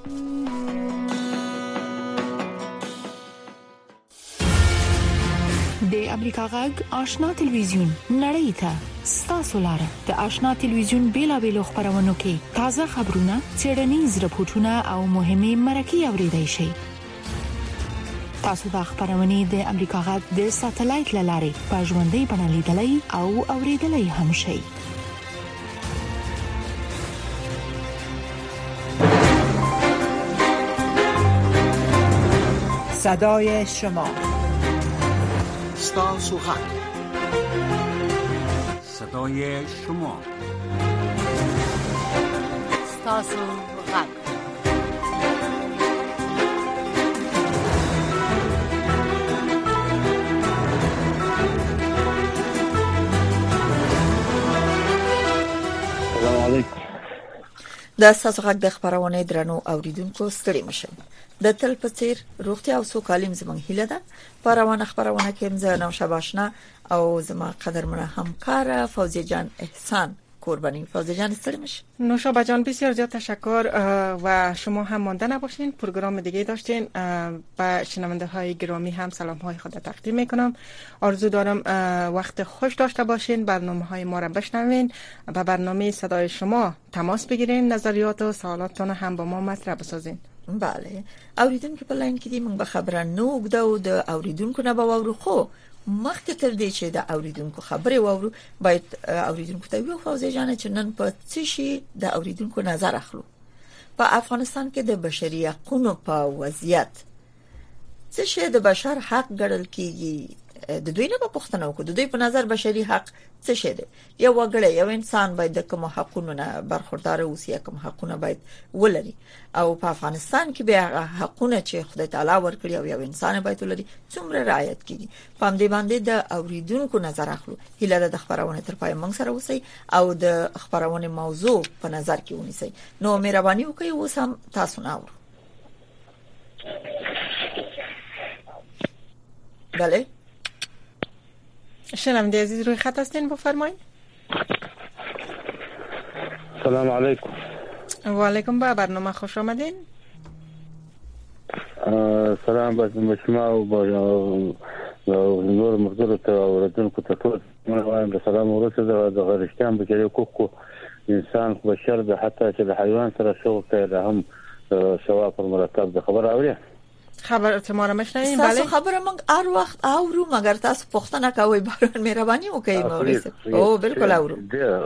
د امریکا غږ آشنا تلویزیون نړۍ ته ستاسو لاره د آشنا تلویزیون بیلابېلو خبرونو کې تازه خبرونه، څېړنیز راپورټونه او مهمه مرکې اوريدای شئ. تاسو د خبرونې د امریکا غږ د ساتلایت لارې په ژوندۍ بڼه لیدلای او اوریدلای هم شئ. صدای شما، ستاسو غږ، صدای شما، ستاسو غږ. السلام علیکم. د ستاسو غږ د خبرونه درنو اوریدونکو ستړي مشه. د تل په څیر روغتیا او سوکالي زموږ هیله ده. پروانه خبرونه کې زه نو شباشنا او زما قدرمنه همکار فوزیه جان احسان قربانی. فوزیه جان ستړي مشه. نوشابه جان بسیار زیاد تشکر و شما هم مانده نباشین. پروگرام دیگه داشتین. با شنونده های گرامی هم سلام های خود تقدیم میکنم. آرزو دارم وقت خوش داشته باشین، برنامه های ما را بشنوین، با برنامه صدای شما تماس بگیرین، نظریات و سوالاتتون هم با ما مطرح بسازین. بله، اوریدونکو په لاین کې دي، موږ به خبره نو وګدو د اوریدونکو نه به وورو، خو مخکې تر دې چې د اوریدونکو خبره وورو باید اوریدونکو ته یو فوزي جان چې نن په څه شي د اوریدونکو نظر اخلو. په افغانستان کې د بشري حقوقو په وضعیت څه شي د بشر حق ګڼل کیږي؟ د دوی نه په پښتنه وکړو، د دوی په نظر بشري حق څه شي دی؟ یو وګړی، یو انسان باید د کوم حقوقو نه برخوردار اوسي، کوم حقوقونه باید ولري، او په افغانستان کې به حقوقونه چې خدای تعالی ورکړي او یو انسان باید ولري څومره رعایت کیږي؟ په دې باندې د اوریدونکو نظر اخلو. هیله د خبرونه تر پای موږ سره اوسئ او د خبرونه موضوع په نظر کې ونیسئ. نو مهرباني وکړئ اوس هم تاسو نه اورو. بله، شنونده عزیز روی خط هستین، بفرمایید. سلام علیکم. و علیکم، با برنامه خوش آمدین. سلام به شما و با نور مقدرت اوریدونکو ته ټول وایم د سلام ورسره د غریشتان بشري حقوق انسان بشر د حتی چې د حیوان سره شغل کوي هم ثواب پر مرتب د خبر اوري. خبر ما را مشنوین؟ بله، تاسو خبره موږ هر وخت اورو، مگر تاسو پوښتنه کوئ. بارون مهرباني وکړئ مولوي صاحب. او بالکل اورو.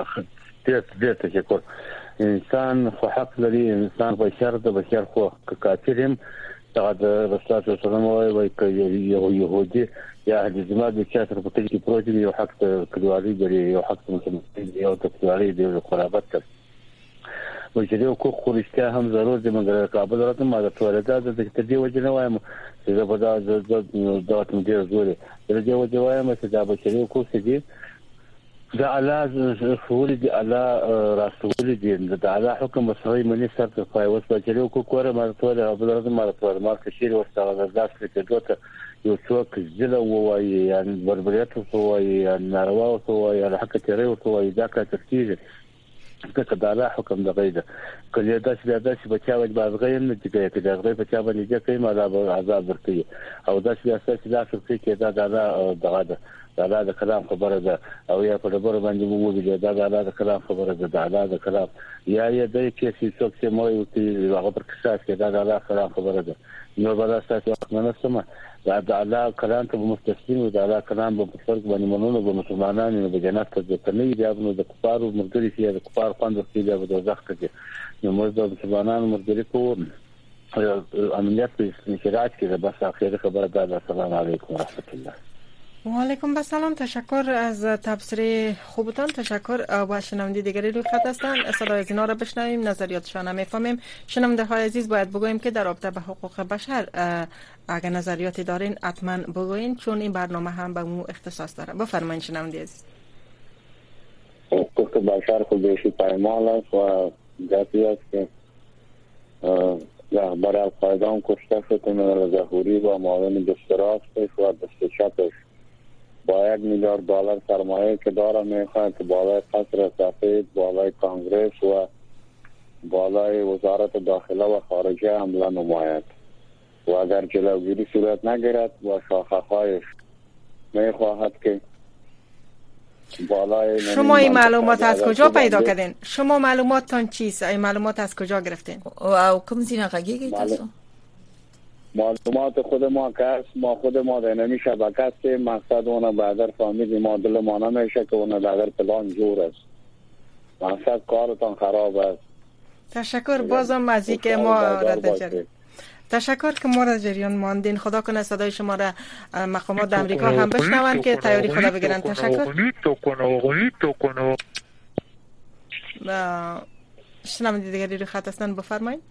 ډېر تشکر. انسان خو حق لري، انسان بشر د بشر خو کافرم دا د رسول الله صلی الله علیه و آله یو يهودي یا د جماعت د چاتر په تل کې پروت دی، یو حق کډوالي دی، یو حق مسلمان دی، یو کډوالي دی، یو قرابت دی. بشري حقوق خو رښتیا هم ضرور دي، مګر کابل راته ما د ټولګه د دې وجه نه وایم چې دا به دا تم ډیر زوري د دې وجه وایم چې دا بشري حقوق دي د الله رسول دي، الله رسول دي، د الله حکم صحیح منی سره په اوس بشري حقوق ور ما ټول عبدالرحمن ما ټول ما کشیر ورته داس کې دوته یو څوک زله وایي یا بربریت وایي یا ناروا وایي یا حق تیری وایي دا کا تفسیر که دا الله حکم د غیده کله دا چې بچا وځ بازغې نه دي کې دا غي بچا باندې چې کوي ما عذاب ورکړي او دا چې اساس لا څه کې دا دغه دا د کلام خبره ده او یا په ډبر باندې وګورئ دا د کلام خبره ده، دا د کلام یا د کې څوک چې مو یو چې هغه پر کساس کې دا د کلام خبره ده. نو بل اساس نه سم دا د الله کلام ته مستسلم او دا الله کلام په فرق باندې منونو به مسلمانانو به جنت ته ځنه دی، ابنو د کفارو مرګري چې د کفار خوند ورته دی د دوزخ ته. نو موږ د مسلمانانو مرګري کو امنیت په شریعت کې د بس اخیری خبره ده. السلام علیکم و رحمت الله. و علیکم السلام. تشکر از تبصره خوبتان. تشکر. با شنونده دیگری روی خط هستند، صدای از اینا را بشنویم، نظریاتشان هم میفهمیم. شنونده های عزیز باید بگوییم که در رابطه به حقوق بشر اگر نظریاتی دارین حتما بگوین، چون این برنامه هم به مو اختصاص داره. بفرمایید شنونده عزیز. حقوق بشر خود بیشی پایمال است و جاتی است که برای القاعده کشته شده من ظهوری و معاون دستراست و دست چپش با $1 میلیارد سرمایه که داره میخواد که بالای قصر سفید، بالای کانگرس و بالای وزارت داخله و خارجه حمله نماید و اگر جلوگیری صورت نگیرد و شاخه‌هایش می‌خواهد که بالای شما این معلومات از کجا پیدا کردین؟ شما معلوماتتان چیست؟ این معلومات از کجا گرفتین؟ او کوم زینه غږیږي تاسو؟ معلومات خود ما که است، ما خود ما در نمی شبکه هستیم. مقصد اونه به اگر فهمیدیم ما دل ما نمیشه که اونه در اگر پلان جور است. مقصد کارتان خراب است. تشکر بازم از اینکه ما را در تشکر که ما را جریان ماندین. خدا کنه صدای شما را مقامات امریکا هم بشنون که تیاری خدا بگیرن. تشکر. شنونده دیگری رو خط هستن بفرمایید.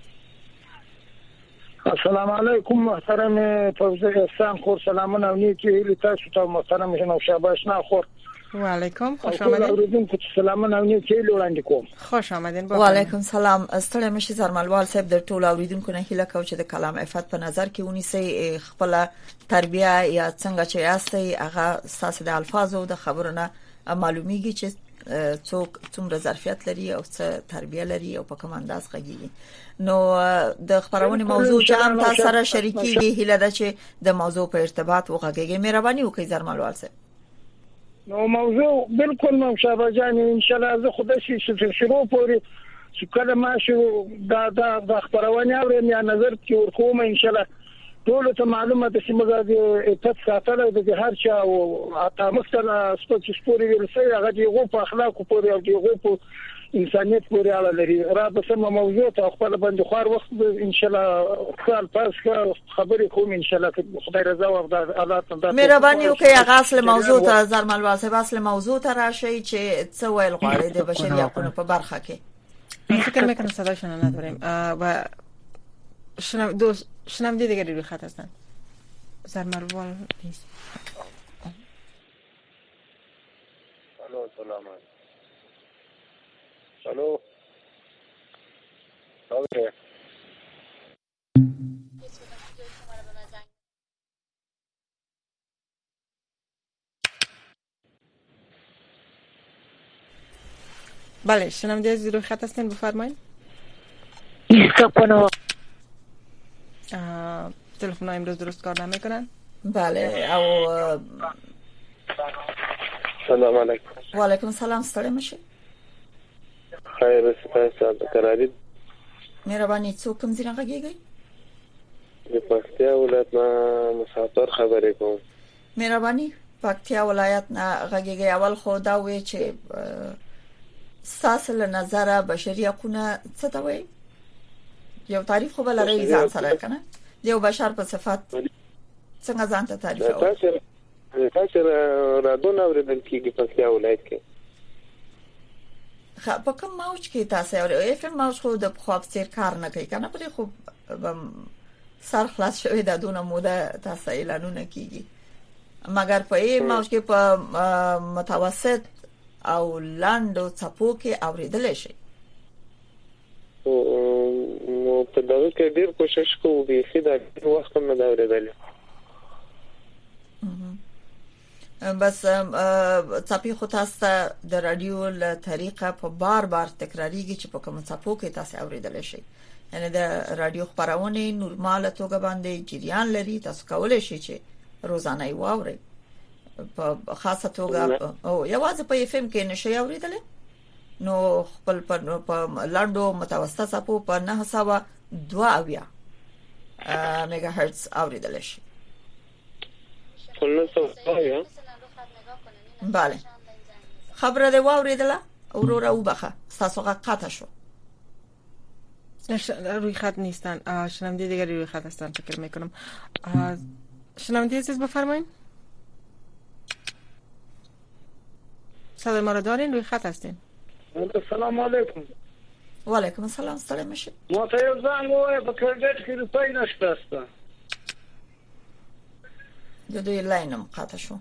السلام علیکم محترم توزیع احسان خور سلامون او نیکی ایلی تاسو ته محترم جناب شاباش ناخور و علیکم خوش آمدین. اوریدونکو ته سلامون او نیکی ایلی وړاندې کوم. خوش آمدین. و علیکم سلام. ستړی مشي زرملوال صاحب در ټول اوریدونکو نه هیله کوم چې د کلام عفت په نظر کې ونیسي خپل تربیه یا څنګه چې یاستئ هغه ساس د الفاظو د خبرونه معلومیږي چې څوک څومره ظرفیت لري او څه تربیه لري او په کوم انداز غږیږي. نو د خبرونه موضوع چې هم تاسو سره شریکي هیله ده چې د موضوع په ارتباط وغږیږي. مهرباني وکړئ زرملوال صاحب. نو موضوع بالکل نو شابه جان ان شاء الله زه خدای شي شروع پورې چې کله ما شو دا خبرونه اورم یا نظر کې ورکوم ان شاء الله ټول ته معلومه ده چې موږ د تفصیلاتو د هر چا او اته مثلا سپوري ورسې هغه دیغه په اخلاق پورې او دیغه په انسانیت پورې اړه لري. را به سم موضوع ته خپل باندې خوار وخت ان شاء الله خپل پاس خبرې کوم ان شاء الله خدای رضا او الله تعالی. مهرباني وکړئ هغه اصل موضوع ته زرملوال صاحب اصل موضوع ته راشي چې څه ویل غواړي د بشري حقوقو په برخه کې. فکر میکنم صداشون نداریم و شنونده دیگری روی خط هستن. زرملوال نیست. الو سلام. الو اوکی. بله شنونده از روی خط هستین بفرمایید. تلفن ها امروز درست کار نمیکنن. بله او سلام علیکم. و علیکم السلام. ستړی مشي. خیر سپاس قراری. مهرباني څوک کوم ځای غږیږي؟ د پکتیا ولایت نه مسافر خبرې کوم. مهرباني پکتیا ولایت نه غږیږي. اول خو دا وی چې ساسل نظر بشري حقوقونه څه ته وایي؟ یو تعریف خو بل لري ځان سره کنه یو بشر په صفات څنګه ځان ته تعریف کوي؟ تاسو رادون اوریدل کیږي په پکتیا ولایت کې. په کوم موج کې تاسو اورئ؟ اف ام موج خو د خو افسر کار نه کوي کنه پرې خو سر خلاص شوی د دونه موده تاسو اعلانونه کیږي مګر په ای موج کې په متوسط او لاندو څپو کې اوریدل شي. نو په دغه کې ډیر کوشش کوو به خدا وخت نه دا اوریدل. بس څپې خو تاسو د رادیو له طریقه په بار تکراریږي چې په کوم څپو کې تاسو اوریدل شي. یعنی د رادیو خبرونه نورماله توګه باندې جریان لري. تاسو کولای شئ چې روزانه یې واورئ په خاصه توګه او یوازې په اف ام کې نشي اوریدل. نو خپل په لاندو متوسطه څپو په 902 میگا هرتز اوریدل شي. بله خبره دی واوریدله اورورا وبخه تاسو قطع شو. روی خط نیستن. شنونده دیگری روی خط هستن فکر میکنم. شنونده عزیز بفرمایید. صدای ما رو دارین؟ روی خط هستین. السلام علیکم. و علیکم السلام. ستړی مشي. ما ته یو ځان وای په کریډټ کې روپۍ نشته. د دوی لاینم قطع شو.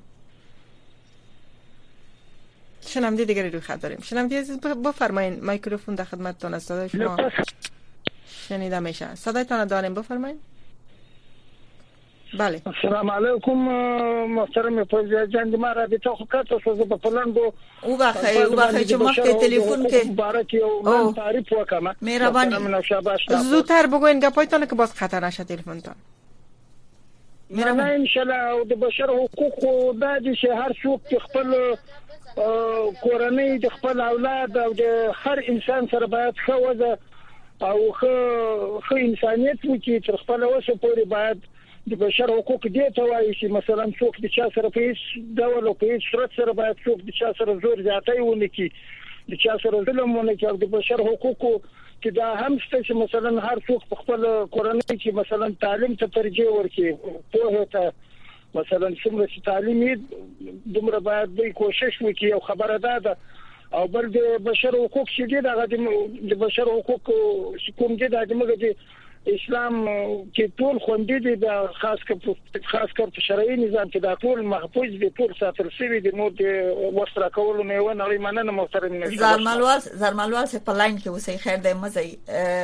شنونده دیگری روی خط داریم. شنونده عزیز بفرمایید. میکروفون در خدمتتون است. صدای شما شنیده میشه. صدایتان داریم بفرمایید. بله. السلام علیکم محترم فوزیه جان، د ما رابطه خو کاته څه په پلانګو او باخه چې مخکې تلیفون کې مبارک یو تعریف وکم. مهرباني زودتر بگوین گپایتون که باز خطر نشه تلفنتون. نه ان شاء الله. او د بشر حقوق د دې هر څوک خپل کورنۍ د خپل اولاد او د هر انسان سره باید خوځه او خو انسانيت وکړي تر خپل وسه پورې باید د بشر حقوق دې ته وایي چې مثلا څوک د چا سره په هیڅ ډول او په هیڅ شرط سره باید څوک د چا سره زور زیاتی ونه کړي، د چا سره ظلم ونه کړي. د بشر حقوقو چې دا هم څه چې مثلا هر څوک په خپل کورنۍ کې مثلا تعلیم ته ترجیح ورکړي، په ته مثلا څومره چې تعلیم یې دومره باید به کوشش وکړي. او خبره ده او بل د بشر حقوق چې د بشر حقوق کوم دي د موږ اسلام کې ټول خوندې دي، د خاص کر په شرعي نظام کې دا ټول محفوظ دي، ټول ساتل شوی دي. نو د وسره کولو نه و نه مننه محترم زرملوال سے په لاین کې اوسې خیر دې مزي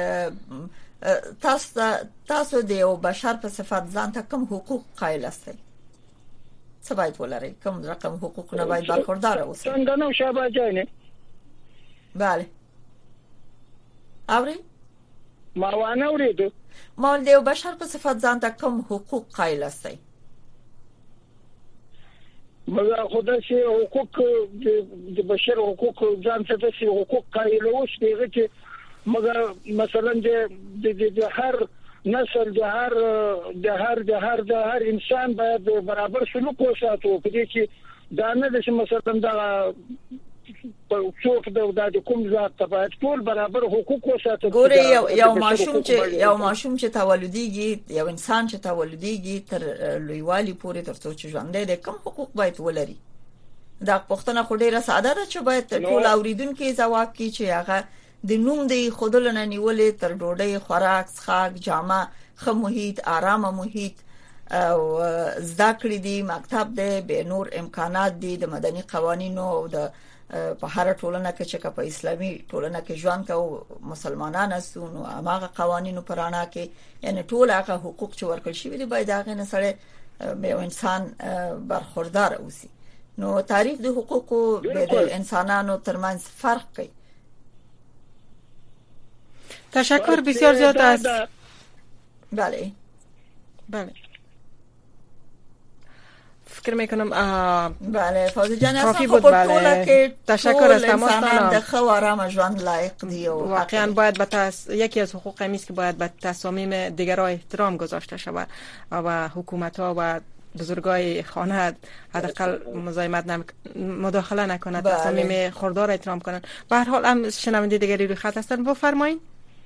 تاسو د یو بشر په صفات ځان ته کوم حقوق قائل استئ؟ څه باید ولرئ؟ کوم رقم حقوق نه باید برخوردار اوسئ؟ څنګه نو شابه جانه. بله اوري ما وانه اوريدو. ما د یو بشر په صفات ځان ته کوم حقوق قائل استئ؟ مګر خدای شي حقوق د بشر حقوق ځان ته د حقوق قائل اوس دیغه چې مګر مثلا د هر نسل د هر انسان باید برابر سلوک وساتو. په دې کې دا نه د مثلا دا څوک د کوم ذات ته باید ټول برابر حقوق وساتو. ګوره یو ماشوم چې تولديږي، یو انسان چې تولديږي تر لویوالي پورې تر څو چې ژوند دی کوم حقوق باید ولري؟ دا پښتنه خو ډیره ساده ده چې باید ټول اوریدونکو ځواب کړي چې هغه د نوم دی خودلنه نیولې تر ډوډۍ، خوراک، څښاک، جامه، خو محیط، آرامه محیط او زده کړې دي، مکتب دی، به نور امکانات دي، د مدني قوانینو د په هر ټولنه کې چې په اسلامي ټولنه کې ژوند کوي مسلمانان اسو نو هغه قوانینو پرانا کې یعنی ټول هغه حقوق چې ورکړل شوی دي باید هغه نه سره به انسان برخوردار اوسي. نو تعریف د حقوقو د انسانانو ترمنځ فرق کوي. تشکر بسیار زیاد است. بله فکر میکنم بله فوزی جان کافی بود. بله تشکر از تماستان. د خو آرام ژوند لایق دی و واقعا باید یکی از حقوق است که باید به تصامیم دیگران احترام گذاشته شود و حکومت ها و بزرگای خانه حداقل مداخله نکنند، تصامیم خردار احترام کنند. به هر حال هم شنونده دیگری روی خط هستند، بفرمایید.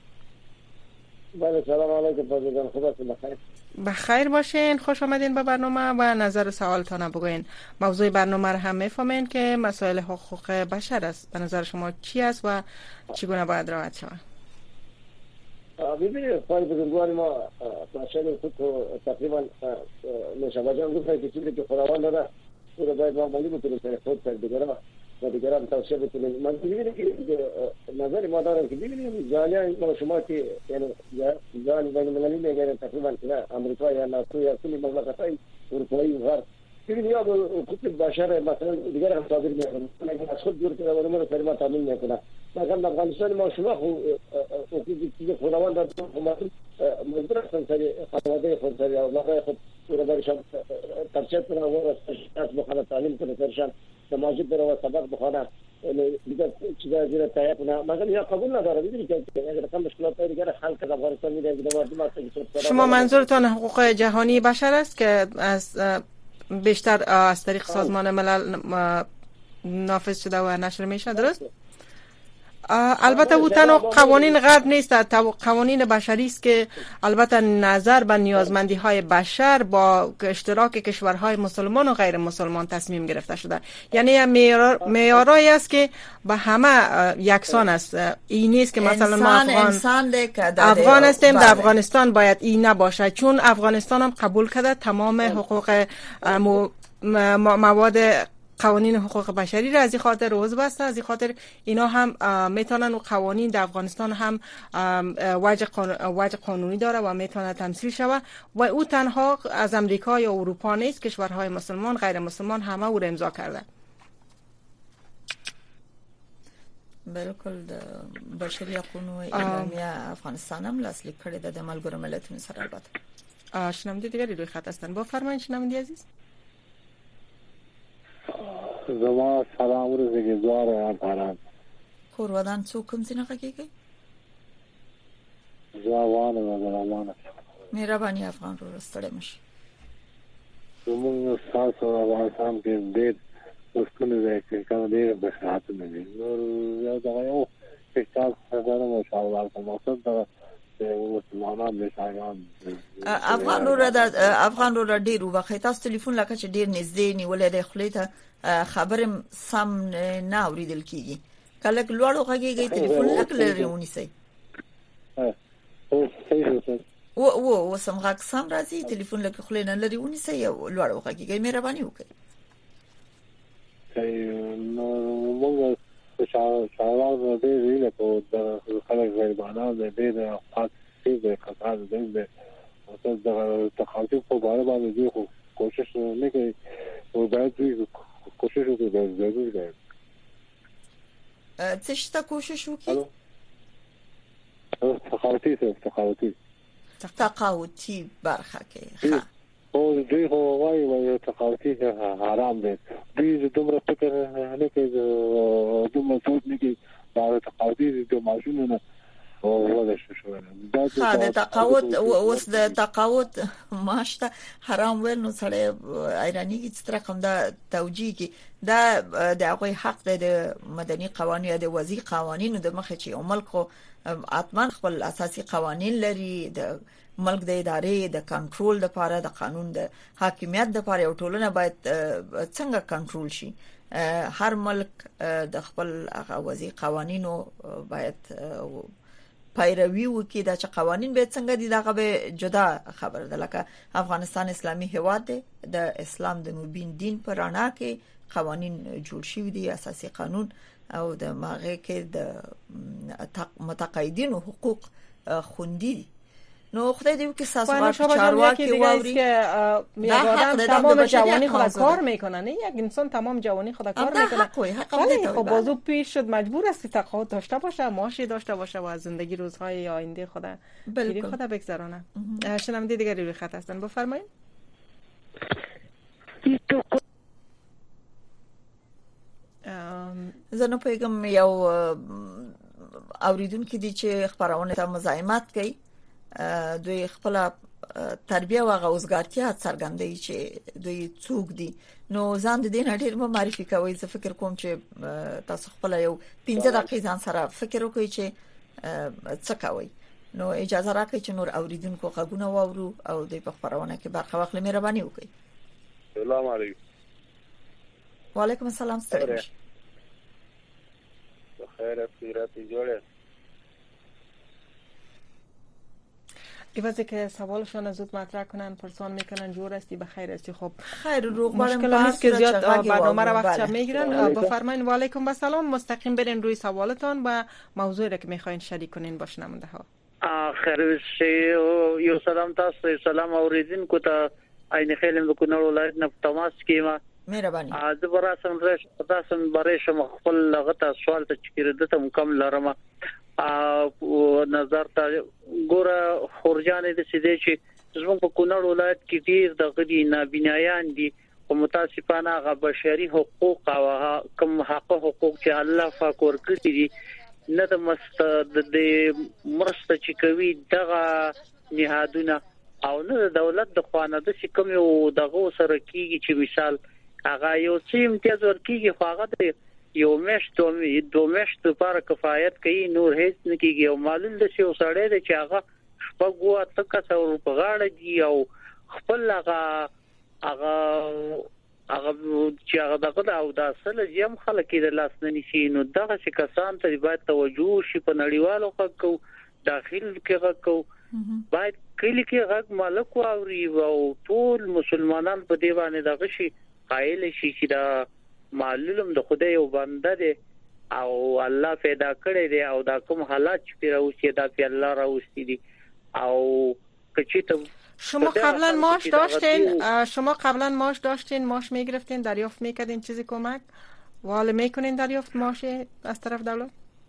بله سلام علیکم فوزی جان، خوبتون بخیر؟ بخیر باشین، خوش آمدین به برنامه و نظر سوالتان بگوین. موضوع برنامه را هم میفهمین که مسائل حقوق بشر است. به نظر شما چی است و چگونه باید رعایت شود؟ ببینید خواهی بزرگوار ما مسائل حقوق تقریبا نشابه جان گفتن که چیزی که خداوند داده او را باید معاملی بکنیم سر خود سر دیگران و دیگران توصیه بکنیم. من ببینید که نظر ما دارم که ببینید جالیا ما شما که یعنی جال بین المللی میگن تقریبا امریکا یا ناتو یا کلی مملکت‌های اروپایی و غرب ببینید یا حقوق بشر مثلا دیگر هم صادر میکنن، اگر از خود دور کنه و نمونه کلمات تعمیل میکنه. مثلا افغانستان ما شما حقوق چیز خداوند داده حکومت مجبور هستن سری خانواده خود سری اولادای خود رو برشان ترشد کنه و از بخانه تعلیم کنه سرشان نمازی بره و سبق بخانه دیگر چیزا زیر تایید کنه. مثلا یا قبول نداره. ببینید که اگر کم مشکلات دیگر حل کنه افغانستان میده دیگه مردم شما منظورتان حقوق جهانی بشر است که از بیشتر از طریق سازمان ملل نافذ شده و نشر میشه، درست؟ البته او تنها قوانین غرب نیست، قوانین بشری است که البته نظر به نیازمندی های بشر با اشتراک کشورهای مسلمان و غیر مسلمان تصمیم گرفته شده. یعنی معیارایی است که به همه یکسان است. این نیست که مثلا ما افغان هستیم در افغانستان باید این نباشه، چون افغانستان هم قبول کرده تمام حقوق مواد قوانین حقوق بشری را از این خاطر عضو است. از این خاطر اینا هم میتونن قوانین در افغانستان هم وجه قانونی داره و میتونه تمثیل شوه و او تنها از امریکا یا اروپا نیست، کشورهای مسلمان غیر مسلمان همه او را امضا کرده. بالکل د بشري حقوقو اعلامیه افغانستان هم لاسلیک کړی د ملګرو ملتونو سره. البته شنونده دیگری روی خط هستن. با فرمایید شنونده عزیز. زما سلام ورزګي زوار افغانان کور ودان څوک کوم څنګه کېږي ځوان او مهرباني افغان رو ستړي مشي. زموږ ساسو افغانستان کې ډېر وسکونه دي چې کوم ډېر بشاعت نه دي. نور یو دا یو فکر سره مو شاوال کوم مقصد دا مسلمانان دي شایان افغان رو ډېر وخت تاسو ټلیفون لکه چې ډېر نږدې نیولې د خلیته خبرم سم نه اوریدل کیږي. کله لوړو غږیږي ټلیفون لکه لري ونیسي. او سم غږ سم راځي ټلیفون لکه خلینه لري ونیسي لوړو غږیږي. مهرباني وکړئ. نو موږ شاوال دې ویل په د خلک غیبانه دې خاص دې خاصه دې او د تخاطب په اړه باندې دې کوشش نه کوي او باید دې کوشش وکړي د ضروري ده. څه شته کوشش وکړي؟ تقاوتی برخه کې او دوی هواي تقاوتی حرام دي. دوی دومره فکر نه کوي دومره سوچ نه کوي دا تقاوتی د ماشینونو او ولا شو دا تقاوت اوس د تقاوت ماشته حرام ول نو سره ایرانی کی ستر کوم دا توجیه کی دا د هغه حق د مدني قوانینو د وضعي قوانینو د مخه چې عمل کو اتمن خپل اساسي قوانین لري. د ملک د ادارې د کنټرول د لپاره د قانون د حاکمیت د لپاره یو ټولنه باید څنګه کنټرول شي. هر ملک د خپل هغه وضعي قوانینو باید پیروي وکړي. دا چې قوانين به څنګه دي دغه به جدا خبر ده. لکه افغانستان اسلامي هیواد دی، د اسلام د مبین دین پر رڼا کې قوانين جوړ شوي دي، اساسي قانون او د ماغه کې د متقاعدینو حقوق خوندي دي. نو خدای دې وکړي ساسو چارواکي واوري که یک آدم تمام جوانی خود کار میکنه. نه یک انسان تمام جوانی خود کار میکنه. خب بازو پیش شد مجبور است که تقاعد داشته باشه، معاشی داشته باشه و از زندگی روزهای آینده خود بگذرانه. شنونده دیگری روی خط هستن. بفرمایید. زنه پیغام یو اوریدونکو دي چې خبرونه ته مزاحمت کوي. دوی خپل تربیه او غوزګارتیا څرګندوي چې دوی څوک دي. نو ځان د دې نړۍ په معرفي کوي. زه فکر کوم چې تاسو خپل یو 15 دقیقې ځان سره فکر وکړئ چې څه کوي. نو اجازه راکړئ چې نور اوریدونکو غوونه واورو او د خبرونه کې برخه واخلئ. مهرباني وکړئ. سلام علیکم. وعلیکم السلام. ستړي خیر خیراتی جوړه. ایوازه که سوالشان زود مطرح کنن پرسان میکنن جور استی بخیر استی. خب خیر رو مشکل نیست که زیاد برنامه را وقت میگیرن. بفرمایید. و علیکم السلام. مستقیم برین روی سوالتان و موضوعی را که میخواین شریک کنین با شنونده ها. خیر یو سلام تاسو. سلام اوریدونکو ته عین خیلم کو نور ولایت نه تماس کیما. مهرباني. زه براسم برای شما خپل لغته سوال ته چیرې دته مکمل لرم. او نظر ته ګوره خورجانې د سیده چې زموږ په کونړ ولایت کې ډیر د غدي نابینایان دي او متاسفانه غ بشري حقوق او کوم حقوق چې الله پاک ورکړي دي نه د مرسته چې کوي دغه نهادونه او نه د دولت د خوانه د کوم یو دغه سره کیږي چې مثال هغه یو څه امتیاز ورکیږي خو هغه یو دوه میاشتې لپاره کفایت کوي، نور هیڅ نه کیږي. او معلوم ده چې وسړی د چې هغه شپږ تک څو په غاړه دی او خپل هغه چې هغه دغه او د اصل یم خلک د لاس نه نشي. نو دغه څه کسان ته باید توجه شي په نړیوالو حقوقو داخل کې حقوقو باید کلی کې غږ مالک او ټول مسلمانان په دی باندې دغه شي قائل شي چې دا معلوم د خدای یو بنده دی او الله پیدا کړی دی او دا کوم حالات چې راوځي دا په الله راوستي دي او کچې ته شما قبلا ماش داشتین ماش میگرفتین دریافت میکردین چیزی کمک وال میکنین دریافت ماش از طرف دولت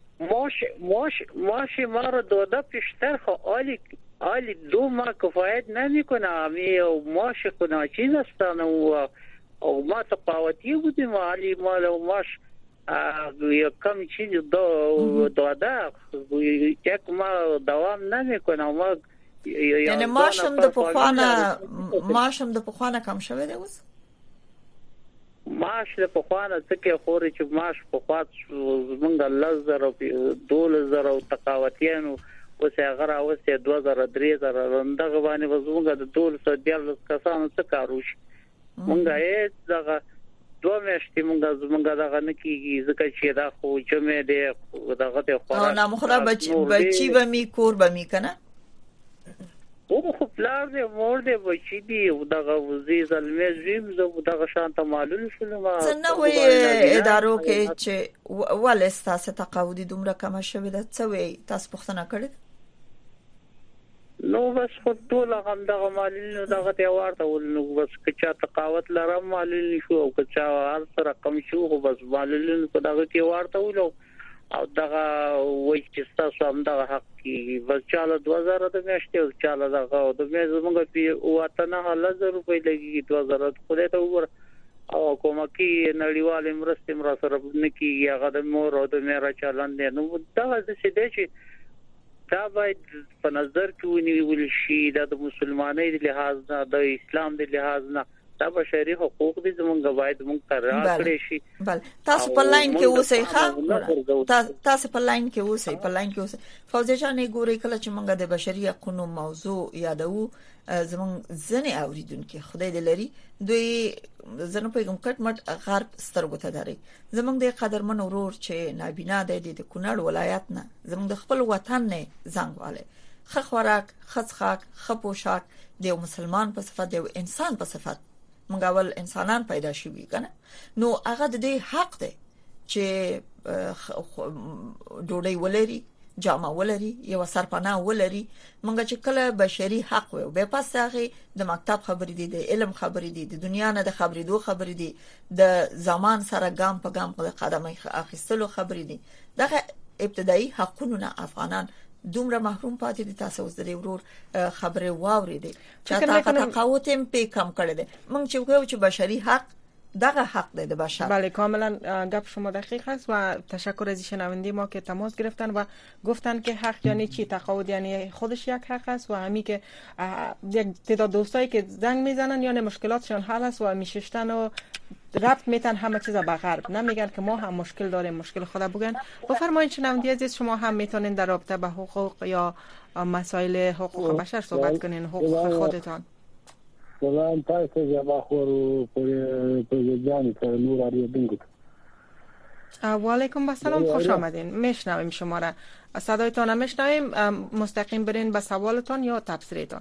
ماش ما رو داده پیشتر عالی 2 ماه کفایت نمیکنه می ماش خناچین هستن و ما تقاوتی بودیم عالی مال و ماش کم چیز داده یک ما دوام نمیکنه ما یعنی ماشم د پخوانه کم شوه دی اوس ماش د پخوانه څخه خوري چې ماش په خاط زمونږ لزر او 2000 او تقاوتیانو اوس هغه راوسته 2000 3000 رندغه باندې وزمونږ د 200 کسانو څخه کاروش مونږ یې دغه 2 میاشتې مونږ دغه نکیږي ځکه چې دا خو جمع دی دغه ته خو نه مخره بچي به می کور به می کنه او خو پلار دې مور دې بچی دی او دغه وزي زلمه زیم زو دغه شانت معلوم شول ما څنګه وې ادارو کې چې ولستا تقاودي دومره کم شوه د څوي تاسو پوښتنه کړې نو بس خو ټول هم دغه معلوم دغه ته ورته ول نو بس کچا تقاوت لرم معلوم شو او کچا هر سره کم شو خو بس معلوم په دغه کې ورته ول او دغه وای چې تاسو هم دغه حق کی بس چاله 2000 د میاشتې او چاله دغه د میزمنګ په واته نه 1000 روپۍ لګي 2000 خدای ته وګور او کومه کی نړیوال مرستې مر سره نکي هغه د مور او د میرا چالان دي نو دا څه دي چې دا باید په نظر کې ونیول شي د مسلمانۍ د لحاظ نه د اسلام د لحاظ نه دا بشري حقوق دي زمونږ باید مونږ قرار کړی شي بل تاسو په لاین کې اوسئ تاسو په لاین کې اوسئ فوزي جان ګوري کله چې مونږ د بشري حقوقو موضوع یادو زمونږ ځنې اوریدونکو خدای دې لري دوی زنه پیغام کټ مټ غرب سترګو ته دري زمونږ د قدرمن ورور چې نابینا د کونړ ولایت نه زمونږ د خپل وطن نه زنګواله خ خوراک خڅخاک خ پوشاک د مسلمان په صفت د انسان په صفت مونږ اول انسانان پیدا شوي کنه نو هغه د حق دی چې ډوډۍ ولري جامه ولري یو سرپناه ولري مونږ چې کله بشري حق وي به پس هغه د مکتب خبرې دي د علم خبرې دي د دنیا نه د خبرې دوه خبرې دي د زمان سره ګام په ګام په قدم اخیستلو خبرې دي دغه ابتدایي حقونه افغانان دومره محروم پاتې دي تاسو اوس د ورور خبره واوري دي چې تاقه تقاوتم په کم کړی دي مونږ چې وګورو چې بشري حق دغه حق دی د بشر بله کاملا گپ شما دقیق است و تشکر از شنونده ما که تماس گرفتن و گفتن که حق یعنی چی تقاعد یعنی خودش یک حق است و همین که یک تعداد دوستایی که زنگ میزنن یعنی مشکلاتشون حل است و میششتن و ربط میتن همه چیزا به غرب نمیگن که ما هم مشکل داریم مشکل خدا بگن بفرمایید شنونده عزیز شما هم میتونین در رابطه به حقوق یا مسائل حقوق بشر صحبت کنین حقوق خودتان سلام تاسو زما خور په ځان ته نور اړیدونکو و علیکم السلام خوش آمدین میشنویم شما را صدایتان هم میشنویم مستقیم برین به سوالتان یا تبصرهتان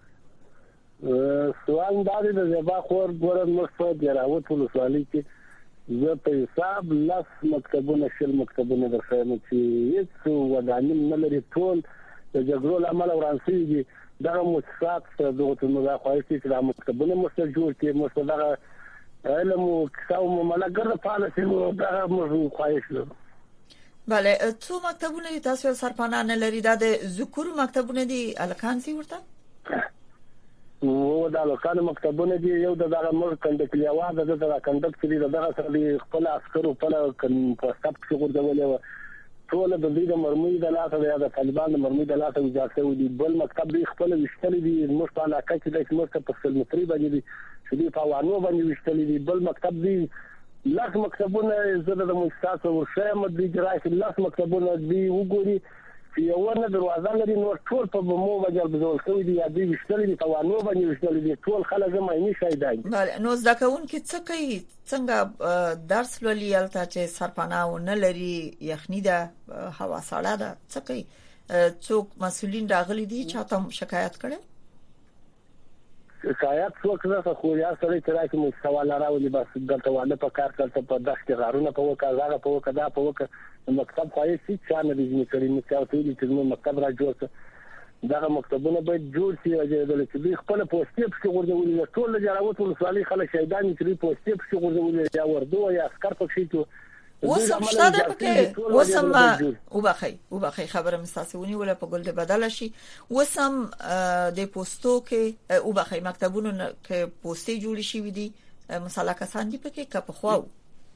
سوال داری د زما خور ګورم مخه دراوت ولسوالۍ کې زه په حساب لاس مکتبونه شل مکتبونه درخوایم چې هیڅ ودانیم نه لري ټول د جګړو لامل ورانسیږي دغه مؤسسات دغه څنګه خواهشي چې د مکتبونه مسله جوړ کړي مسله علم او کساو ملګر پالیسي دغه موضوع خواهشي بله څو مکتبونه تاسو سرپناه نه لري د ذکر مکتبونه دي الکان سي ورته او دا لوکانو مکتبونه دي یو دغه مر کنډکلی اواز دغه کنډک چې دغه سره خپل عسکرو په پوسټاپ کې ورغولې ټول د دې د مرمۍ د لاسه د طالبان د مرمۍ د لاسه اجازه ودی بل مکتب دی خپل وشتل دي مش په علاقه کې د مست په سلمتري باندې دي چې دی په وانو باندې وشتل دي بل مکتب دی لاس مکتبونه زده د مؤسسات ورشه مدري جراحي لاس مکتبونه دی وګوري چې یو نه دروازه لري نو ټول په مو باندې بزول کوي دی دی وشتل دي په وانو باندې وشتل دي ټول خلک زمایني شایدای بله نو ځکهون کې څه کوي څنګه درس لولي الته چې سرپناه نه لري یخنی ده هوا سړه ده څه کوي څوک مسؤلین راغلي دي چې تاسو شکایت کړي شاید څوک خو یا سره ترای کې سوال راولي بس دلته واله په کار کړته په دښت غارونه په وکړه په وکړه په وکړه مکتب خایي چې څنګه دې کړی نو څو ته دې چې مکتب را جوړ کړ دا مکتبونه باید جوړ شي او چې خپل پوسټ په ورځولې ټول جراوت ولسوالۍ خلک شهیدان چې پوسټ په ورځولې یا وردو یا عسكر په شي ته وسم شته پکې وسم او بخي خبره مستاسونی ولا په ګل د بدل شي وسم د پوسټو کې او بخي مکتبونو کې پوسټي جوړ شي ودي مثلا کسان دي پکې کا په خواو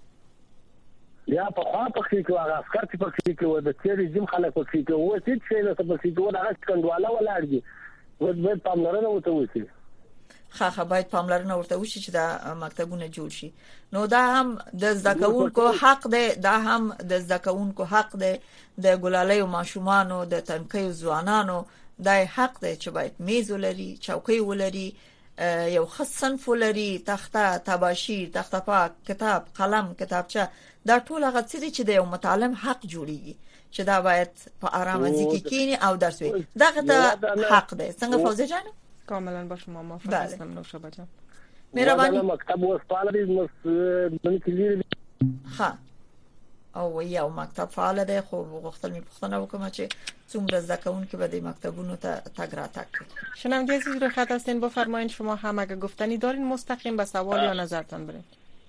یا په خوا پکې کې هغه عسكر چې پکې کې و د تیری جیم خلک پکې کې و چې څه نه پکې کې و هغه کندواله ولاړ دي و د پاملرنه وته وسی خاخه باید پاملرنه ورته وشي چې دا مکتبونه جوړ شي نو دا هم د زدکونکو حق دی دا هم د زدکونکو حق دی د ګلالۍ او ماشومانو د تنکیو ځوانانو دا حق دی چې باید میز ولري چوکۍ ولري یو خصن فولري تخته تباشیر تخته پاک کتاب قلم کتابچه دا ټول هغه څه چې د یو متعلم حق جوړیږي چې دا باید په آرامه ځکه کینی او درس وي دا حق دی څنګه فوزه جان کاملا با شما موافق هستم نوشابه جان مهربانی مکتب وسپاله دې کلیری ها او یو مکتب فعال دی خو غوښتل می پوښتنه وکم چې څومره زکون که به د مکتبونو تگ را تگ کنید. شنونده عزیز روی خط هستین بفرمایید شما هم اگه گفتنی دارین مستقیم به سوال یا نظرتان برید.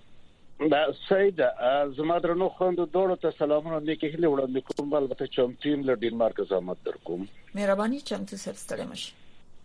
سید زما درنو خوندو دوړو ته سلامونه نیکی هیله وړاندې کوم البته چمپیون له ډنمارک زحمت در کوم. مهرباني چمتو سر ستړي مشي.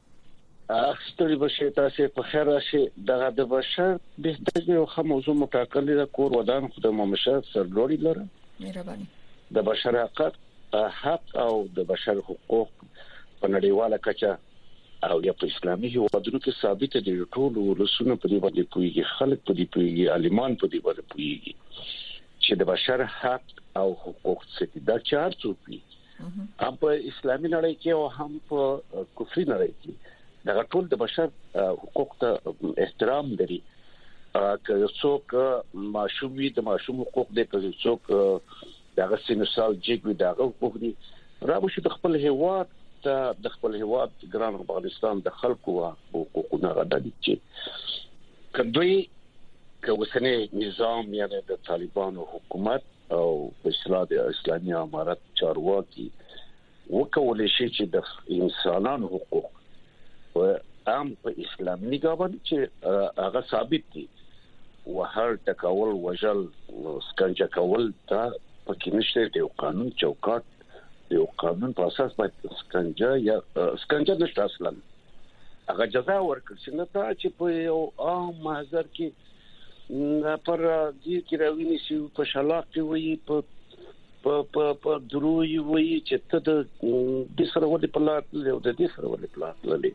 ستړي بشي تاسو په خیر راشي دغه د بشر بهتري او خه موضوع متعلق د کور ودان خدای مشه سرلوري لره. مهرباني. د بشر حق او د بشر حقوق په نړیواله کچه او یا په اسلامي هیوادونو کې ثابت دي ټول ولسونه په دې باندې پويږي خلک په دې پويږي عالمان په دې باندې پويږي چې د بشر حق او حقوق څه دا چار څوپي هم په اسلامي نړۍ کې او هم په کفري نړۍ کې دا ټول د بشر حقوق ته احترام لري که څوک معصومي د معصوم حقوق دي که څوک دغه سینوسال جګوي دغه حقوق دي راوښي د خپل هیواد د خپل هیواد ګران افغانستان د خلکو حقوقونه غدادي چې کدوې کوسنه نظام یعنی د طالبانو حکومت او د اسلامي امارت چارواکي وکولې شي چې د انسانانو حقوق او عام په اسلام نگاه چې هغه ثابت دي او هر تکول وجل سکنجه کول دا پکې نشته د قانون چوکاټ یو قانون په اساس باندې سکنجه نشته اصلا هغه جزا ورکړي چې نه تا چې په یو عام محضر کې پر دې کې راویني چې په شلاق کې وي په دروي وي چې ته د سره ولې پلاټ له دې سره ولې پلاټ لري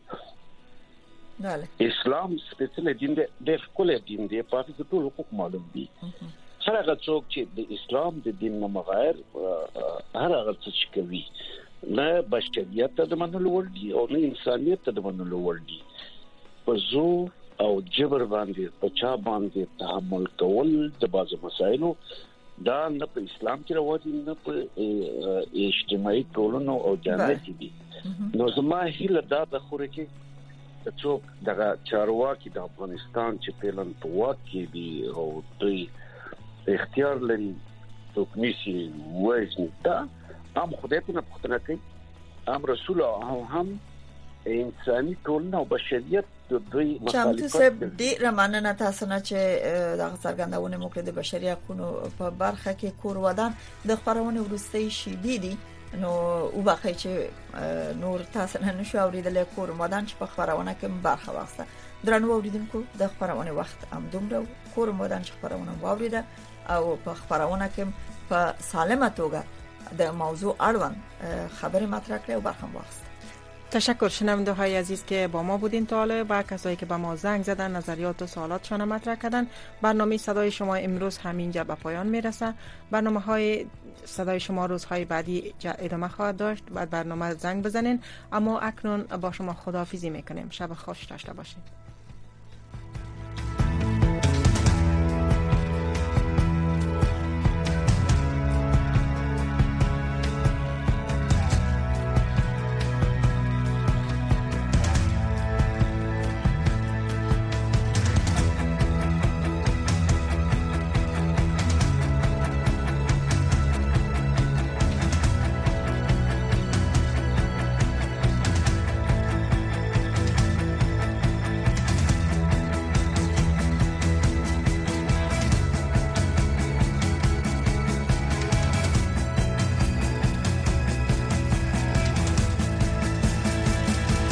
اسلام سپیشل دین د خپل دین دی په تاسو ټول حقوق معلوم دي هر څوک چې د اسلام د دین نه مغایر هر هغه څه کوي نه بشریت ته د منلو وړ دي او نه انسانيت ته د منلو وړ دي په زور او جبر باندې په چا باندې تحمل کول د بازو مسایلو دا نه په اسلام کې راوځي نه په اجتماعي ټولنو او جامعه کې دي نو زما هیله دا د خوري کې څوک دغه چارواکي د افغانستان چې پلان په واک کې دي او دوی اختیار لري حکومتي وایي دا هم خدای په پښتنه کې هم رسول او هم انساني ټولنه او بشریت دوی چمتو سب ډیر مننه تاسو نه چې د څرګندونه مو کړې د بشري حقوقو په برخه کې کور ودان د خبرونه ورستي شي دي نو او باقي چې نور تاسو نه نشو اوریدل کور ودان چې په خبرونه کې برخه واخسته درنو اوریدونکو د خبرونه وخت هم دومره کور ودان چې خبرونه واوریده او په خبرونه کې په سالمه توګه د موضوع اړوند خبري مطرح کړې او برخه واخسته. تشکر شنونده های عزیز که با ما بودین تا حالا و کسایی که به ما زنگ زدن نظریات و سوالاتشان مطرح کردن. برنامه صدای شما امروز همینجا به پایان میرسه. برنامه های صدای شما روزهای بعدی ادامه خواهد داشت. بعد برنامه زنگ بزنین اما اکنون با شما خداحافظی میکنیم. شب خوش داشته باشید.